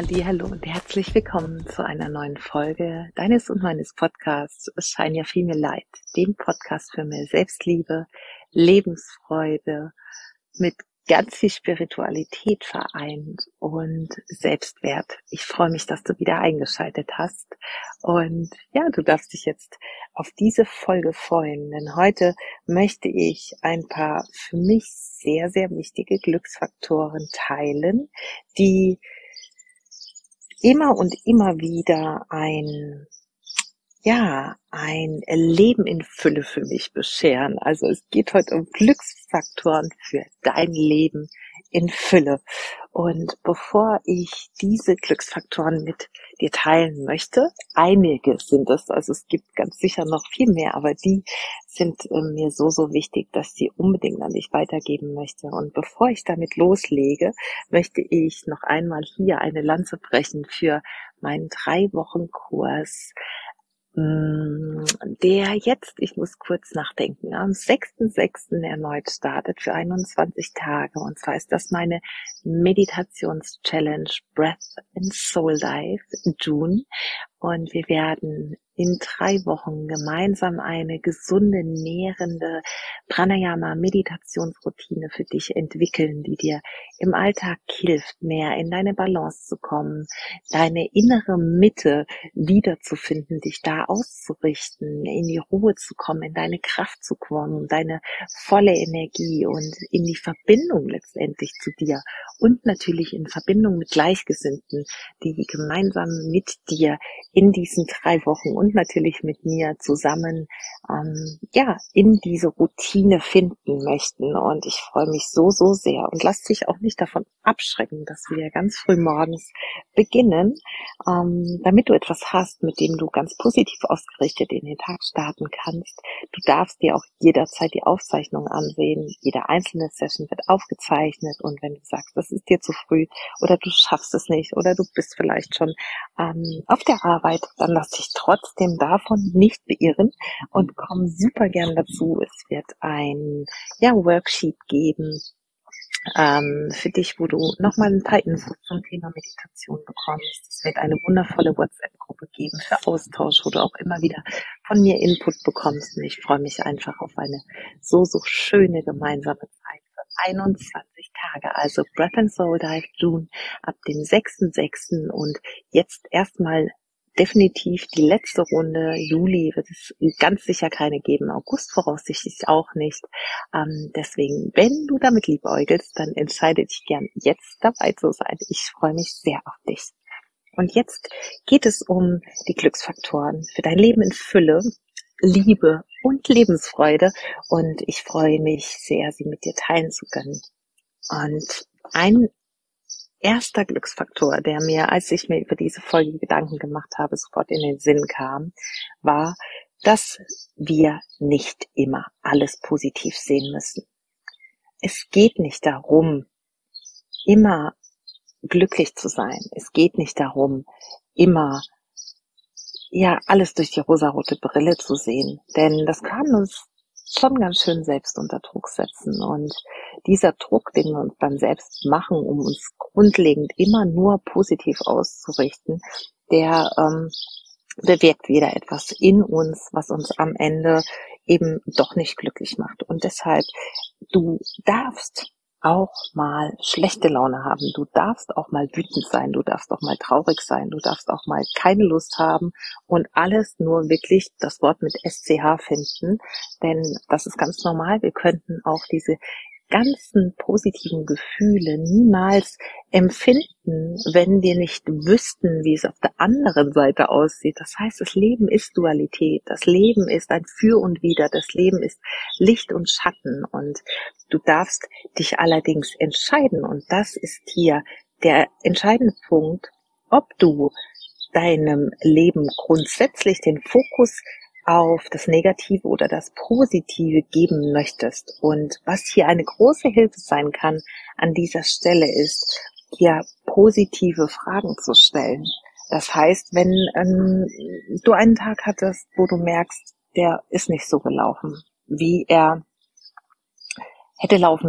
Hallo und herzlich willkommen zu einer neuen Folge deines und meines Podcasts Shine Your Female Light, dem Podcast für mehr Selbstliebe, Lebensfreude mit ganz viel Spiritualität vereint und Selbstwert. Ich freue mich, dass du wieder eingeschaltet hast und ja, du darfst dich jetzt auf diese Folge freuen, denn heute möchte ich ein paar für mich sehr, sehr wichtige Glücksfaktoren teilen, die immer und immer wieder ein Leben in Fülle für mich bescheren. Also es geht heute um Glücksfaktoren für dein Leben in Fülle. Und bevor ich diese Glücksfaktoren mit dir teilen möchte, einige sind es, also es gibt ganz sicher noch viel mehr, aber die sind mir so wichtig, dass ich sie unbedingt an dich weitergeben möchte. Und bevor ich damit loslege, möchte ich noch einmal hier eine Lanze brechen für meinen 3-Wochen-Kurs, der jetzt, ich muss kurz nachdenken, am 6.6. erneut startet für 21 Tage. Und zwar ist das meine Meditations-Challenge Breath and Soul Dive June. Und wir werden in 3 Wochen gemeinsam eine gesunde, nährende Pranayama-Meditationsroutine für dich entwickeln, die dir im Alltag hilft, mehr in deine Balance zu kommen, deine innere Mitte wiederzufinden, dich da auszurichten, in die Ruhe zu kommen, in deine Kraft zu kommen, deine volle Energie und in die Verbindung letztendlich zu dir und natürlich in Verbindung mit Gleichgesinnten, die gemeinsam mit dir in diesen 3 Wochen und natürlich mit mir zusammen in diese Routine finden möchten. Und ich freue mich so sehr und lass dich auch nicht davon abschrecken, dass wir ganz früh morgens beginnen, damit du etwas hast, mit dem du ganz positiv ausgerichtet in den Tag starten kannst. Du darfst dir auch jederzeit die Aufzeichnung ansehen. Jede einzelne Session wird aufgezeichnet und wenn du sagst, das ist dir zu früh oder du schaffst es nicht oder du bist vielleicht schon auf der Arbeit, dann lass dich trotzdem davon nicht beirren und komm super gern dazu. Es wird ein Worksheet geben für dich, wo du nochmal ein paar Infos zum Thema Meditation bekommst. Es wird eine wundervolle WhatsApp-Gruppe geben für Austausch, wo du auch immer wieder von mir Input bekommst. Und ich freue mich einfach auf eine so schöne gemeinsame Zeit für 21 Tage. Also Breath and Soul Dive June ab dem 6.6. und jetzt erstmal definitiv die letzte Runde. Juli wird es ganz sicher keine geben, August voraussichtlich auch nicht. Deswegen, wenn du damit liebäugelst, dann entscheide dich gern jetzt dabei zu sein. Ich freue mich sehr auf dich. Und jetzt geht es um die Glücksfaktoren für dein Leben in Fülle, Liebe und Lebensfreude. Und ich freue mich sehr, sie mit dir teilen zu können. Und ein erster Glücksfaktor, der mir, als ich mir über diese Folge Gedanken gemacht habe, sofort in den Sinn kam, war, dass wir nicht immer alles positiv sehen müssen. Es geht nicht darum, immer glücklich zu sein. Es geht nicht darum, immer alles durch die rosarote Brille zu sehen, denn das kann uns schon ganz schön selbst unter Druck setzen. Und dieser Druck, den wir uns dann selbst machen, um uns grundlegend immer nur positiv auszurichten, der bewirkt wieder etwas in uns, was uns am Ende eben doch nicht glücklich macht. Und deshalb, du darfst auch mal schlechte Laune haben, du darfst auch mal wütend sein, du darfst auch mal traurig sein, du darfst auch mal keine Lust haben und alles nur wirklich das Wort mit SCH finden, denn das ist ganz normal. Wir könnten auch diese ganzen positiven Gefühle niemals empfinden, wenn wir nicht wüssten, wie es auf der anderen Seite aussieht. Das heißt, das Leben ist Dualität, das Leben ist ein Für und Wider, das Leben ist Licht und Schatten und du darfst dich allerdings entscheiden und das ist hier der entscheidende Punkt, ob du deinem Leben grundsätzlich den Fokus auf das Negative oder das Positive geben möchtest. Und was hier eine große Hilfe sein kann an dieser Stelle ist, hier positive Fragen zu stellen. Das heißt, wenn du einen Tag hattest, wo du merkst, der ist nicht so gelaufen, wie er hätte laufen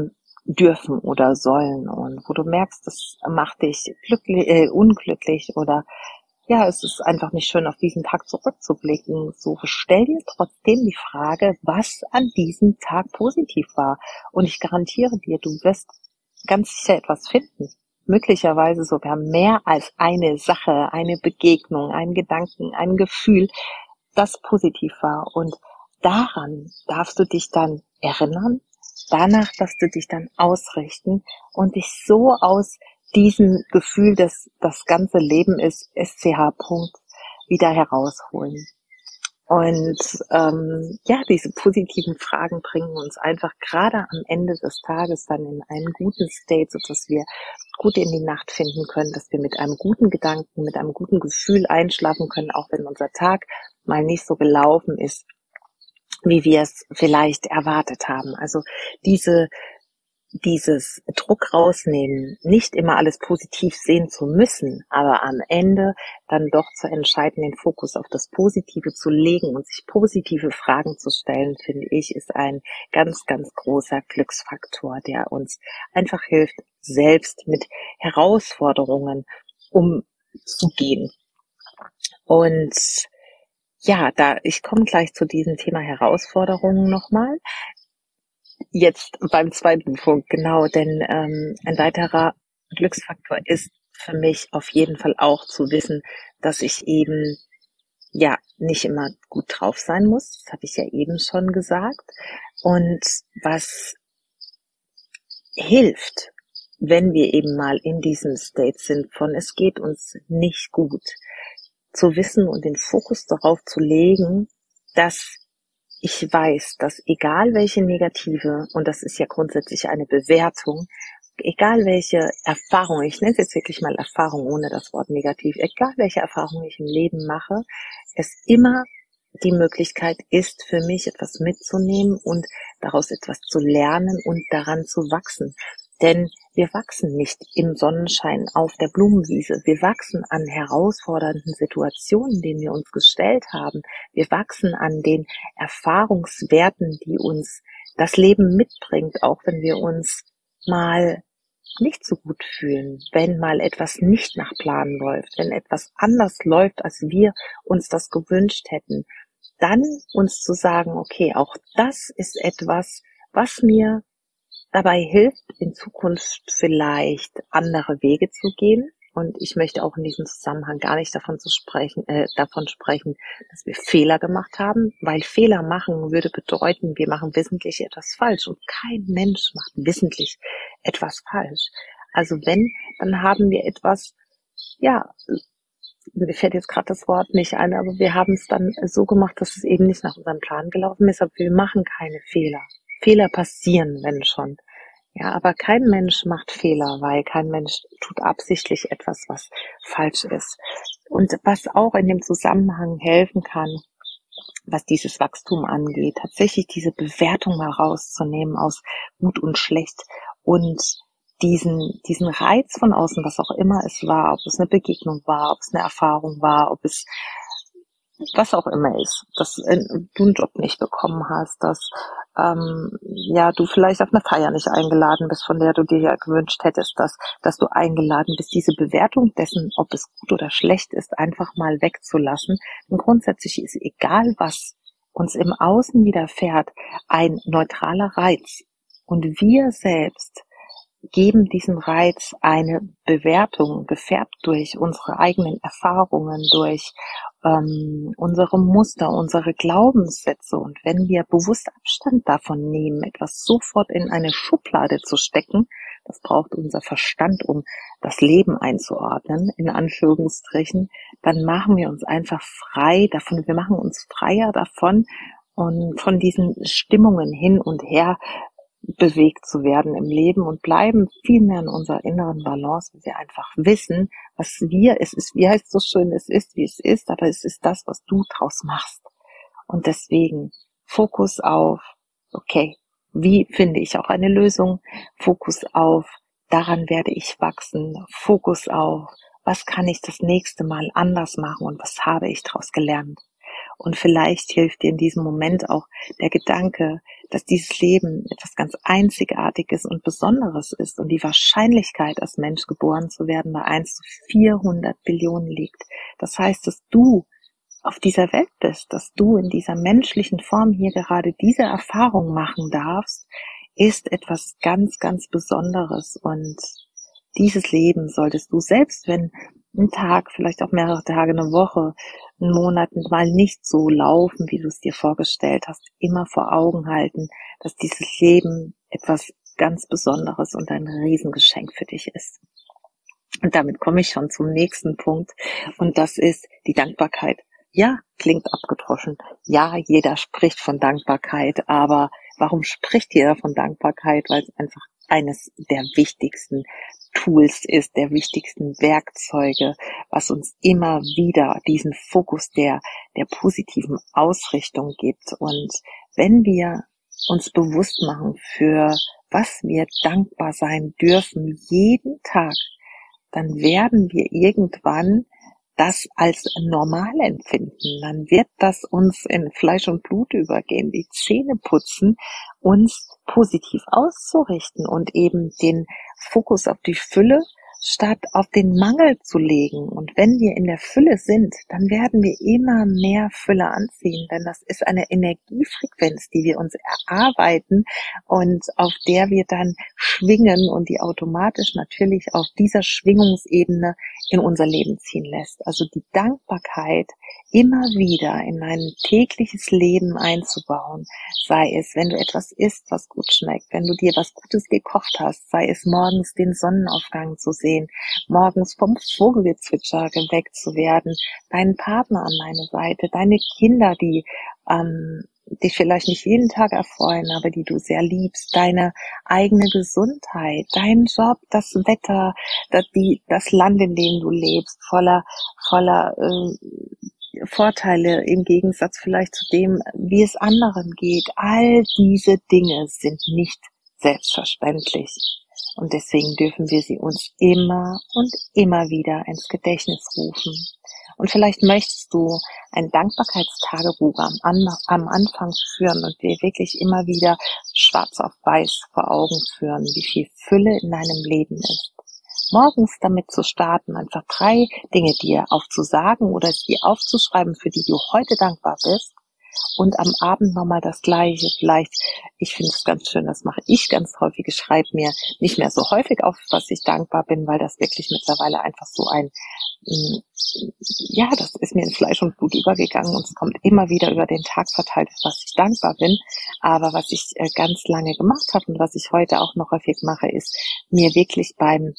dürfen oder sollen und wo du merkst, das macht dich unglücklich oder ja, es ist einfach nicht schön, auf diesen Tag zurückzublicken. So, stell dir trotzdem die Frage, was an diesem Tag positiv war. Und ich garantiere dir, du wirst ganz sicher etwas finden. Möglicherweise sogar mehr als eine Sache, eine Begegnung, einen Gedanken, ein Gefühl, das positiv war. Und daran darfst du dich dann erinnern. Danach darfst du dich dann ausrichten und dich so aus diesem Gefühl, dass das ganze Leben ist, SCH-Punkt, wieder herausholen. Und ja, diese positiven Fragen bringen uns einfach gerade am Ende des Tages dann in einen guten State, sodass wir gut in die Nacht finden können, dass wir mit einem guten Gedanken, mit einem guten Gefühl einschlafen können, auch wenn unser Tag mal nicht so gelaufen ist, wie wir es vielleicht erwartet haben. Also dieses Druck rausnehmen, nicht immer alles positiv sehen zu müssen, aber am Ende dann doch zu entscheiden, den Fokus auf das Positive zu legen und sich positive Fragen zu stellen, finde ich, ist ein ganz, ganz großer Glücksfaktor, der uns einfach hilft, selbst mit Herausforderungen umzugehen. Und ja, ich komme gleich zu diesem Thema Herausforderungen nochmal. Jetzt beim zweiten Punkt, genau, denn ein weiterer Glücksfaktor ist für mich auf jeden Fall auch zu wissen, dass ich eben ja nicht immer gut drauf sein muss. Das habe ich ja eben schon gesagt. Und was hilft, wenn wir eben mal in diesem State sind von es geht uns nicht gut, zu wissen und den Fokus darauf zu legen, dass ich weiß, dass egal welche negative, und das ist ja grundsätzlich eine Bewertung, egal welche Erfahrung, ich nenne es jetzt wirklich mal Erfahrung ohne das Wort negativ, egal welche Erfahrung ich im Leben mache, es immer die Möglichkeit ist für mich, etwas mitzunehmen und daraus etwas zu lernen und daran zu wachsen. Denn wir wachsen nicht im Sonnenschein auf der Blumenwiese. Wir wachsen an herausfordernden Situationen, denen wir uns gestellt haben. Wir wachsen an den Erfahrungswerten, die uns das Leben mitbringt, auch wenn wir uns mal nicht so gut fühlen, wenn mal etwas nicht nach Plan läuft, wenn etwas anders läuft, als wir uns das gewünscht hätten, dann uns zu sagen, okay, auch das ist etwas, was mir dabei hilft, in Zukunft vielleicht andere Wege zu gehen. Und ich möchte auch in diesem Zusammenhang gar nicht davon sprechen, dass wir Fehler gemacht haben, weil Fehler machen würde bedeuten, wir machen wissentlich etwas falsch und kein Mensch macht wissentlich etwas falsch. Also wenn, dann haben wir etwas, ja, mir fällt jetzt gerade das Wort nicht ein, aber wir haben es dann so gemacht, dass es eben nicht nach unserem Plan gelaufen ist, aber wir machen keine Fehler. Fehler passieren, wenn schon. Ja, aber kein Mensch macht Fehler, weil kein Mensch tut absichtlich etwas, was falsch ist. Und was auch in dem Zusammenhang helfen kann, was dieses Wachstum angeht, tatsächlich diese Bewertung mal rauszunehmen aus gut und schlecht und diesen Reiz von außen, was auch immer es war, ob es eine Begegnung war, ob es eine Erfahrung war, ob es was auch immer ist, dass du einen Job nicht bekommen hast, dass ja du vielleicht auf eine Feier nicht eingeladen bist, von der du dir ja gewünscht hättest, dass du eingeladen bist, diese Bewertung dessen, ob es gut oder schlecht ist, einfach mal wegzulassen. Und grundsätzlich ist egal, was uns im Außen widerfährt, ein neutraler Reiz. Und wir selbst geben diesem Reiz eine Bewertung, gefärbt durch unsere eigenen Erfahrungen, durch unsere Muster, unsere Glaubenssätze. Und wenn wir bewusst Abstand davon nehmen, etwas sofort in eine Schublade zu stecken, das braucht unser Verstand, um das Leben einzuordnen, in Anführungsstrichen, dann machen wir uns einfach frei davon, wir machen uns freier davon und von diesen Stimmungen hin und her bewegt zu werden im Leben und bleiben viel mehr in unserer inneren Balance, weil wir einfach wissen, es ist, wie heißt es so schön, es ist, wie es ist, aber es ist das, was du draus machst. Und deswegen Fokus auf, okay, wie finde ich auch eine Lösung? Fokus auf, daran werde ich wachsen. Fokus auf, was kann ich das nächste Mal anders machen und was habe ich daraus gelernt? Und vielleicht hilft dir in diesem Moment auch der Gedanke, dass dieses Leben etwas ganz Einzigartiges und Besonderes ist und die Wahrscheinlichkeit, als Mensch geboren zu werden, bei 1 zu 400 Billionen liegt. Das heißt, dass du auf dieser Welt bist, dass du in dieser menschlichen Form hier gerade diese Erfahrung machen darfst, ist etwas ganz, ganz Besonderes. Und dieses Leben solltest du, selbst wenn ein Tag, vielleicht auch mehrere Tage, eine Woche, ein Monat mal nicht so laufen, wie du es dir vorgestellt hast, immer vor Augen halten, dass dieses Leben etwas ganz Besonderes und ein Riesengeschenk für dich ist. Und damit komme ich schon zum nächsten Punkt, und das ist die Dankbarkeit. Ja, klingt abgedroschen. Ja, jeder spricht von Dankbarkeit, aber warum spricht jeder von Dankbarkeit? Weil es einfach eines der wichtigsten Tools ist, der wichtigsten Werkzeuge, was uns immer wieder diesen Fokus der positiven Ausrichtung gibt. Und wenn wir uns bewusst machen, für was wir dankbar sein dürfen, jeden Tag, dann werden wir irgendwann das als normal empfinden. Dann wird das uns in Fleisch und Blut übergehen, die Zähne putzen, uns positiv auszurichten und eben den Fokus auf die Fülle statt auf den Mangel zu legen. Und wenn wir in der Fülle sind, dann werden wir immer mehr Fülle anziehen, denn das ist eine Energiefrequenz, die wir uns erarbeiten und auf der wir dann schwingen und die automatisch natürlich auf dieser Schwingungsebene in unser Leben ziehen lässt. Also die Dankbarkeit immer wieder in dein tägliches Leben einzubauen, sei es, wenn du etwas isst, was gut schmeckt, wenn du dir was Gutes gekocht hast, sei es morgens den Sonnenaufgang zu sehen, morgens vom Vogelgezwitscher geweckt zu werden, deinen Partner an deine Seite, deine Kinder, die dich vielleicht nicht jeden Tag erfreuen, aber die du sehr liebst, deine eigene Gesundheit, dein Job, das Wetter, das Land, in dem du lebst, voller Vorteile im Gegensatz vielleicht zu dem, wie es anderen geht. All diese Dinge sind nicht selbstverständlich. Und deswegen dürfen wir sie uns immer und immer wieder ins Gedächtnis rufen. Und vielleicht möchtest du ein Dankbarkeitstagebuch am Anfang führen und dir wirklich immer wieder schwarz auf weiß vor Augen führen, wie viel Fülle in deinem Leben ist. Morgens damit zu starten, einfach 3 Dinge dir aufzusagen oder dir aufzuschreiben, für die du heute dankbar bist. Und am Abend nochmal das Gleiche. Vielleicht, ich finde es ganz schön, das mache ich ganz häufig. Ich schreibe mir nicht mehr so häufig auf, was ich dankbar bin, weil das wirklich mittlerweile einfach so ja, das ist mir in Fleisch und Blut übergegangen und es kommt immer wieder über den Tag verteilt, was ich dankbar bin. Aber was ich ganz lange gemacht habe und was ich heute auch noch häufig mache, ist mir wirklich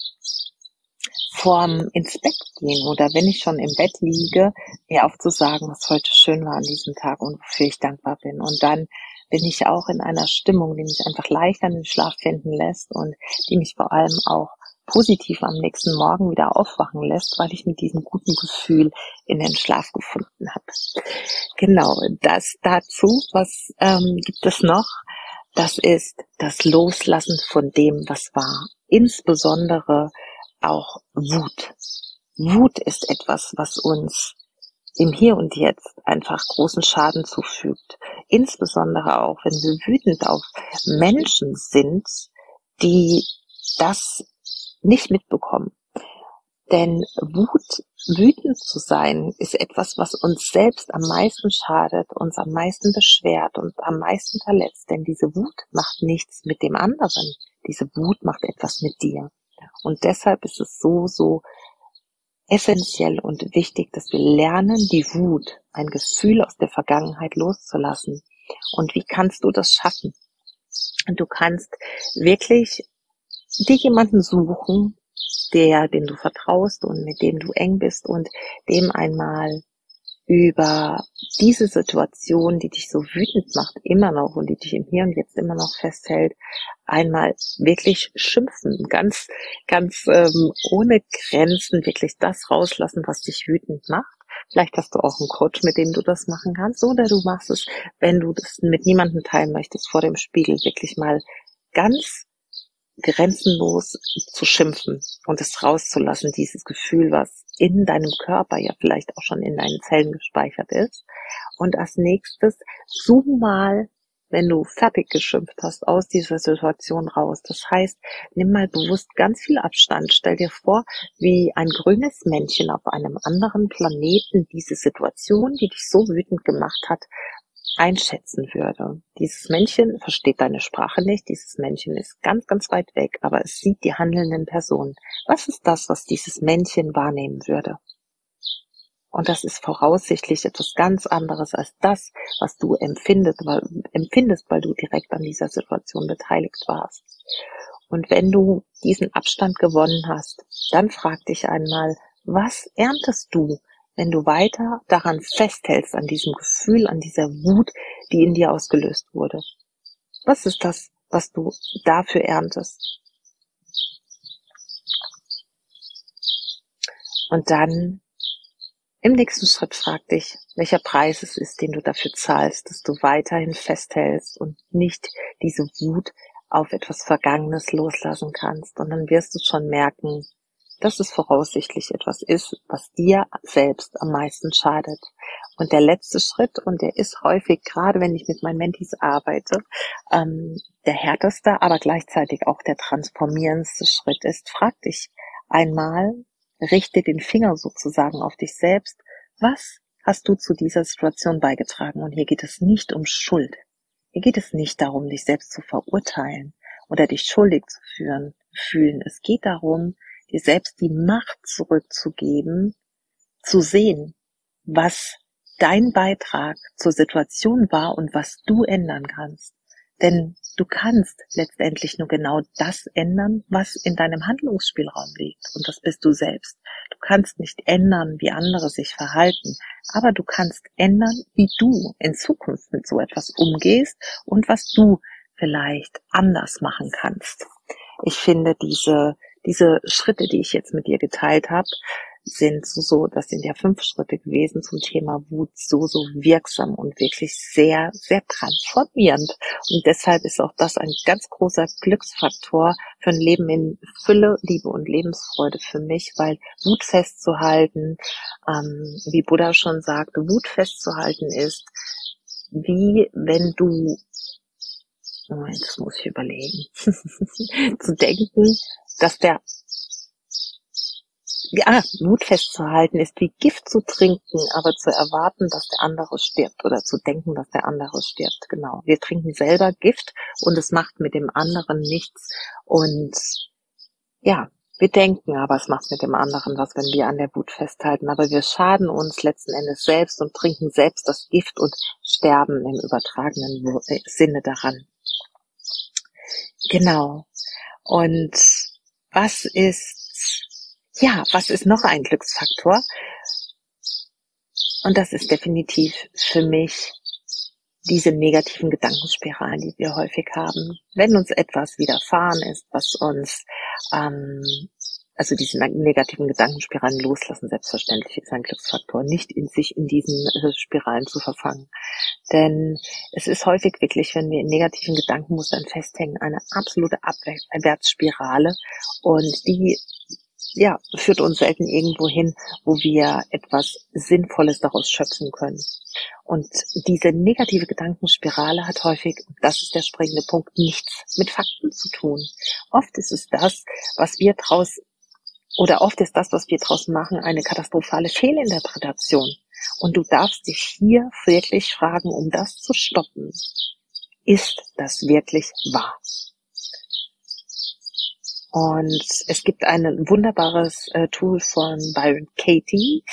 vorm ins Bett gehen oder wenn ich schon im Bett liege, mir aufzusagen, was heute schön war an diesem Tag und wofür ich dankbar bin. Und dann bin ich auch in einer Stimmung, die mich einfach leichter in den Schlaf finden lässt und die mich vor allem auch positiv am nächsten Morgen wieder aufwachen lässt, weil ich mit diesem guten Gefühl in den Schlaf gefunden habe. Genau, das dazu. Was gibt es noch? Das ist das Loslassen von dem, was war. Insbesondere auch Wut. Wut ist etwas, was uns im Hier und Jetzt einfach großen Schaden zufügt. Insbesondere auch, wenn wir wütend auf Menschen sind, die das nicht mitbekommen. Denn wütend zu sein, ist etwas, was uns selbst am meisten schadet, uns am meisten beschwert und am meisten verletzt. Denn diese Wut macht nichts mit dem anderen. Diese Wut macht etwas mit dir. Und deshalb ist es so essentiell und wichtig, dass wir lernen, die Wut, ein Gefühl aus der Vergangenheit loszulassen. Und wie kannst du das schaffen? Du kannst wirklich dir jemanden suchen, den du vertraust und mit dem du eng bist und dem einmal über diese Situation, die dich so wütend macht, immer noch und die dich im Hier und Jetzt immer noch festhält, einmal wirklich schimpfen, ganz ohne Grenzen, wirklich das rauslassen, was dich wütend macht. Vielleicht hast du auch einen Coach, mit dem du das machen kannst, oder du machst es, wenn du das mit niemandem teilen möchtest, vor dem Spiegel wirklich mal ganz grenzenlos zu schimpfen und es rauszulassen, dieses Gefühl, was in deinem Körper ja vielleicht auch schon in deinen Zellen gespeichert ist. Und als nächstes zoom mal wenn du fertig geschimpft hast, aus dieser Situation raus. Das heißt, nimm mal bewusst ganz viel Abstand. Stell dir vor, wie ein grünes Männchen auf einem anderen Planeten diese Situation, die dich so wütend gemacht hat, einschätzen würde. Dieses Männchen versteht deine Sprache nicht, dieses Männchen ist ganz, ganz weit weg, aber es sieht die handelnden Personen. Was ist das, was dieses Männchen wahrnehmen würde? Und das ist voraussichtlich etwas ganz anderes als das, was du empfindest, weil du direkt an dieser Situation beteiligt warst. Und wenn du diesen Abstand gewonnen hast, dann frag dich einmal, was erntest du, wenn du weiter daran festhältst, an diesem Gefühl, an dieser Wut, die in dir ausgelöst wurde? Was ist das, was du dafür erntest? Und dann im nächsten Schritt frag dich, welcher Preis es ist, den du dafür zahlst, dass du weiterhin festhältst und nicht diese Wut auf etwas Vergangenes loslassen kannst. Und dann wirst du schon merken, dass es voraussichtlich etwas ist, was dir selbst am meisten schadet. Und der letzte Schritt, und der ist häufig, gerade wenn ich mit meinen Mentees arbeite, der härteste, aber gleichzeitig auch der transformierendste Schritt ist, frag dich einmal, richte den Finger sozusagen auf dich selbst. Was hast du zu dieser Situation beigetragen? Und hier geht es nicht um Schuld. Hier geht es nicht darum, dich selbst zu verurteilen oder dich schuldig zu fühlen. Es geht darum, dir selbst die Macht zurückzugeben, zu sehen, was dein Beitrag zur Situation war und was du ändern kannst. Denn du kannst letztendlich nur genau das ändern, was in deinem Handlungsspielraum liegt. Und das bist du selbst. Du kannst nicht ändern, wie andere sich verhalten. Aber du kannst ändern, wie du in Zukunft mit so etwas umgehst und was du vielleicht anders machen kannst. Ich finde diese Schritte, die ich jetzt mit dir geteilt habe, das sind ja 5 Schritte gewesen zum Thema Wut, so wirksam und wirklich sehr, sehr transformierend. Und deshalb ist auch das ein ganz großer Glücksfaktor für ein Leben in Fülle, Liebe und Lebensfreude für mich, weil Wut festzuhalten, wie Buddha schon sagte, Wut festzuhalten ist, wie wenn du, Moment, das muss ich überlegen, zu denken, dass Mut festzuhalten ist wie Gift zu trinken, aber zu erwarten, dass der andere stirbt oder zu denken, dass der andere stirbt. Genau. Wir trinken selber Gift und es macht mit dem anderen nichts. Und ja, wir denken, aber es macht mit dem anderen was, wenn wir an der Wut festhalten. Aber wir schaden uns letzten Endes selbst und trinken selbst das Gift und sterben im übertragenen Sinne daran. Genau. Und was ist noch ein Glücksfaktor? Und das ist definitiv für mich diese negativen Gedankenspiralen, die wir häufig haben. Wenn uns etwas widerfahren ist, was uns, also diese negativen Gedankenspiralen loslassen, selbstverständlich ist ein Glücksfaktor, nicht in sich in diesen Spiralen zu verfangen. Denn es ist häufig wirklich, wenn wir in negativen Gedankenmustern festhängen, eine absolute Abwärtsspirale und die führt uns selten irgendwo hin, wo wir etwas Sinnvolles daraus schöpfen können. Und diese negative Gedankenspirale hat häufig, das ist der springende Punkt, nichts mit Fakten zu tun. Oft ist das, was wir draus machen, eine katastrophale Fehlinterpretation. Und du darfst dich hier wirklich fragen, um das zu stoppen. Ist das wirklich wahr? Und es gibt ein wunderbares Tool von Byron Katie,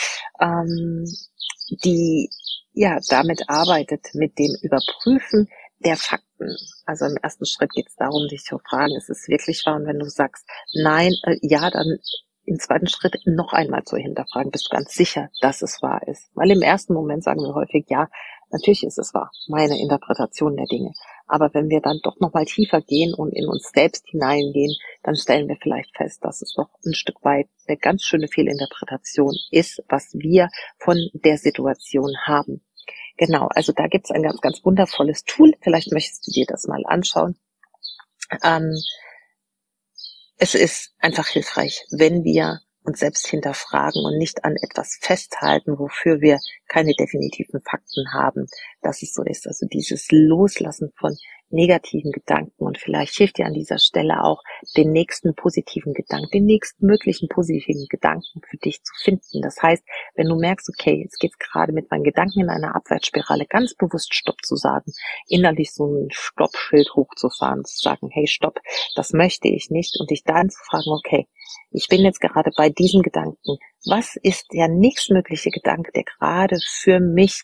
die damit arbeitet, mit dem Überprüfen der Fakten. Also im ersten Schritt geht es darum, dich zu fragen, ist es wirklich wahr? Und wenn du sagst, nein, dann im zweiten Schritt noch einmal zu hinterfragen, bist du ganz sicher, dass es wahr ist? Weil im ersten Moment sagen wir häufig, ja, natürlich ist es wahr, meine Interpretation der Dinge. Aber wenn wir dann doch nochmal tiefer gehen und in uns selbst hineingehen, dann stellen wir vielleicht fest, dass es doch ein Stück weit eine ganz schöne Fehlinterpretation ist, was wir von der Situation haben. Genau, also da gibt's ein ganz, ganz wundervolles Tool. Vielleicht möchtest du dir das mal anschauen. Es ist einfach hilfreich, wenn wir uns selbst hinterfragen und nicht an etwas festhalten, wofür wir keine definitiven Fakten haben, dass es so ist. Also dieses Loslassen von negativen Gedanken, und vielleicht hilft dir an dieser Stelle auch, den nächsten positiven Gedanken, den nächstmöglichen positiven Gedanken für dich zu finden. Das heißt, wenn du merkst, okay, jetzt geht's gerade mit meinen Gedanken in einer Abwärtsspirale, ganz bewusst Stopp zu sagen, innerlich so ein Stoppschild hochzufahren, zu sagen, hey, stopp, das möchte ich nicht, und dich dann zu fragen, okay, ich bin jetzt gerade bei diesem Gedanken. Was ist der nächstmögliche Gedanke, der gerade für mich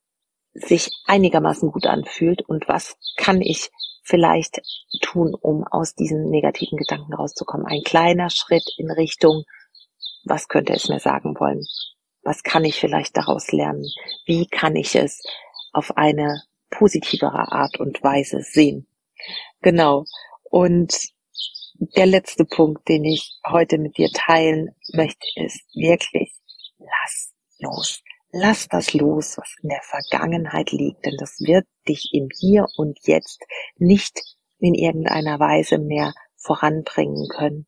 sich einigermaßen gut anfühlt, und was kann ich vielleicht tun, um aus diesen negativen Gedanken rauszukommen? Ein kleiner Schritt in Richtung, was könnte es mir sagen wollen? Was kann ich vielleicht daraus lernen? Wie kann ich es auf eine positivere Art und Weise sehen? Genau. Und der letzte Punkt, den ich heute mit dir teilen möchte, ist wirklich, lass los. Lass das los, was in der Vergangenheit liegt, denn das wird dich im Hier und Jetzt nicht in irgendeiner Weise mehr voranbringen können.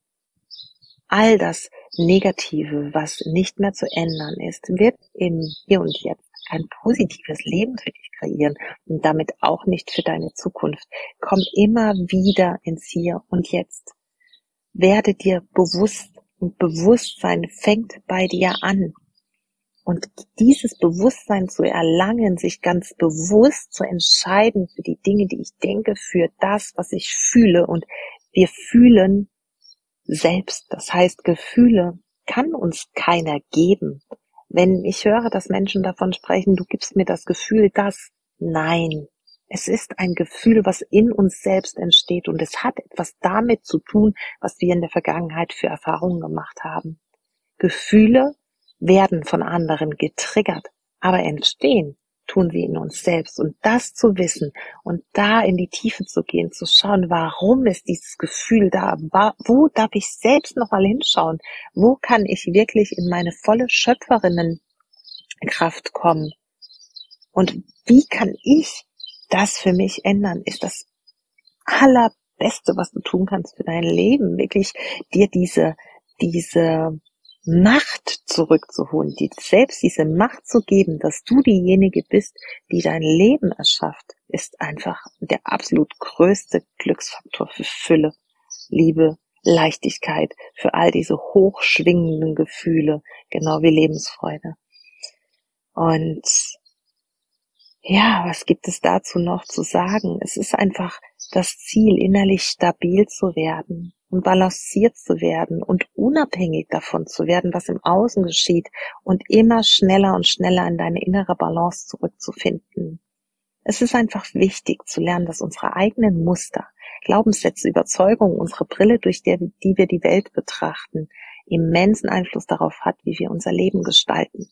All das Negative, was nicht mehr zu ändern ist, wird im Hier und Jetzt ein positives Leben für dich kreieren und damit auch nicht für deine Zukunft. Komm immer wieder ins Hier und Jetzt. Werde dir bewusst, und Bewusstsein fängt bei dir an. Und dieses Bewusstsein zu erlangen, sich ganz bewusst zu entscheiden für die Dinge, die ich denke, für das, was ich fühle. Und wir fühlen selbst. Das heißt, Gefühle kann uns keiner geben. Wenn ich höre, dass Menschen davon sprechen, du gibst mir das Gefühl, dass, nein. Es ist ein Gefühl, was in uns selbst entsteht, und es hat etwas damit zu tun, was wir in der Vergangenheit für Erfahrungen gemacht haben. Gefühle werden von anderen getriggert, aber entstehen tun sie in uns selbst. Und das zu wissen und da in die Tiefe zu gehen, zu schauen, warum ist dieses Gefühl da? Wo darf ich selbst nochmal hinschauen? Wo kann ich wirklich in meine volle Schöpferinnenkraft kommen? Und wie kann ich das für mich ändern? Ist das Allerbeste, was du tun kannst für dein Leben, wirklich dir diese Macht zurückzuholen, dir selbst diese Macht zu geben, dass du diejenige bist, die dein Leben erschafft, ist einfach der absolut größte Glücksfaktor für Fülle, Liebe, Leichtigkeit, für all diese hochschwingenden Gefühle, genau wie Lebensfreude. Und ja, was gibt es dazu noch zu sagen? Es ist einfach das Ziel, innerlich stabil zu werden und balanciert zu werden und unabhängig davon zu werden, was im Außen geschieht, und immer schneller und schneller in deine innere Balance zurückzufinden. Es ist einfach wichtig zu lernen, dass unsere eigenen Muster, Glaubenssätze, Überzeugungen, unsere Brille, durch die wir die Welt betrachten, immensen Einfluss darauf hat, wie wir unser Leben gestalten.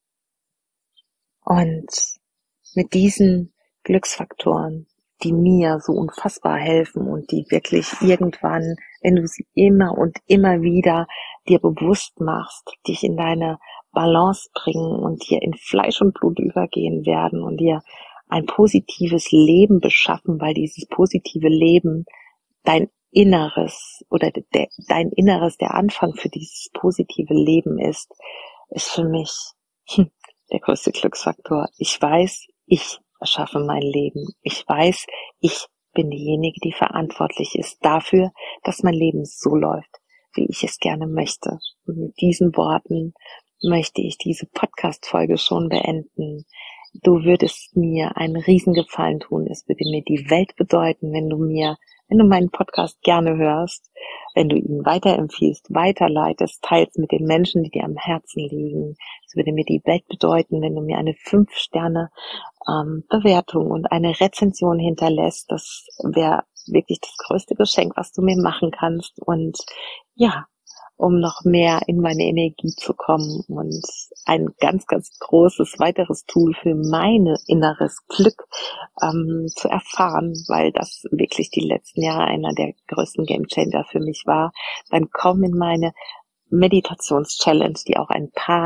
Und mit diesen Glücksfaktoren, die mir so unfassbar helfen und die wirklich irgendwann, wenn du sie immer und immer wieder dir bewusst machst, dich in deine Balance bringen und dir in Fleisch und Blut übergehen werden und dir ein positives Leben beschaffen, weil dieses positive Leben dein Inneres oder dein Inneres der Anfang für dieses positive Leben ist für mich der größte Glücksfaktor. Ich weiß, ich erschaffe mein Leben. Ich weiß, ich bin diejenige, die verantwortlich ist dafür, dass mein Leben so läuft, wie ich es gerne möchte. Und mit diesen Worten möchte ich diese Podcast-Folge schon beenden. Du würdest mir einen Riesengefallen tun. Es würde mir die Welt bedeuten, wenn du meinen Podcast gerne hörst, wenn du ihn weiterempfiehlst, weiterleitest, teilst mit den Menschen, die dir am Herzen liegen. Es würde mir die Welt bedeuten, wenn du mir eine 5-Sterne Bewertung und eine Rezension hinterlässt. Das wäre wirklich das größte Geschenk, was du mir machen kannst. Und ja, um noch mehr in meine Energie zu kommen und ein ganz, ganz großes weiteres Tool für mein inneres Glück zu erfahren, weil das wirklich die letzten Jahre einer der größten Gamechanger für mich war. Dann komm in meine Meditations-Challenge, die auch ein paar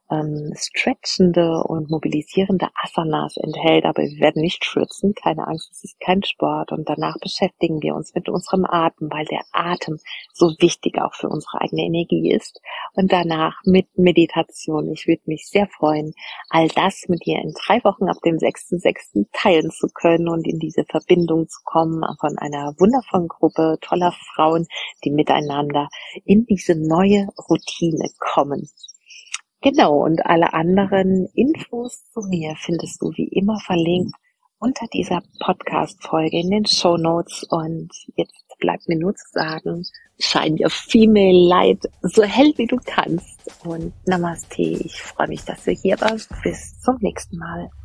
stretchende und mobilisierende Asanas enthält, aber wir werden nicht schwitzen, keine Angst, es ist kein Sport. Und danach beschäftigen wir uns mit unserem Atem, weil der Atem so wichtig auch für unsere eigene Energie ist. Und danach mit Meditation. Ich würde mich sehr freuen, all das mit dir in 3 Wochen ab dem 6.6. teilen zu können und in diese Verbindung zu kommen von einer wundervollen Gruppe toller Frauen, die miteinander in diese neue Routine kommen. Genau, und alle anderen Infos zu mir findest du wie immer verlinkt unter dieser Podcast-Folge in den Shownotes. Und jetzt bleibt mir nur zu sagen, shine your female light so hell wie du kannst. Und Namaste, ich freue mich, dass du hier warst. Bis zum nächsten Mal.